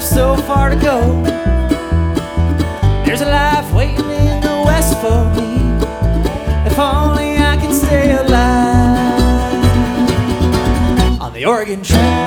so far to go. There's a life waiting in the west for me. If only I can stay alive on the Oregon Trail.